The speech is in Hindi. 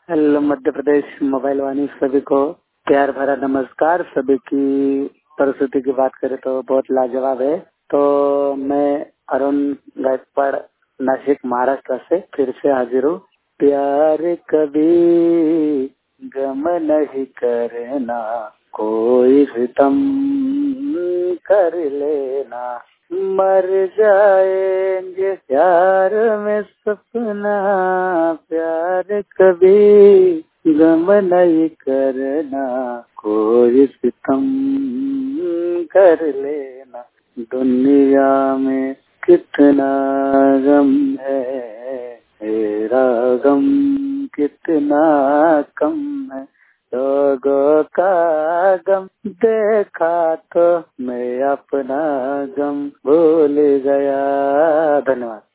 हेलो मध्य प्रदेश मोबाइल वाणी सभी को प्यार भरा नमस्कार। सभी की सरस्वती की बात करें तो बहुत लाजवाब है। तो मैं अरुण गायकवाड़ नासिक महाराष्ट्र से फिर से हाजिर हूँ। प्यार कभी गम नहीं करना, कोई सितम कर लेना, मर जाएंगे प्यार में सपना, प्यार कभी गम नहीं करना, कोई सितम कर लेना। दुनिया में कितना गम है, मेरा गम कितना कम है। लोगों का गम देखा तो मैं अपना गम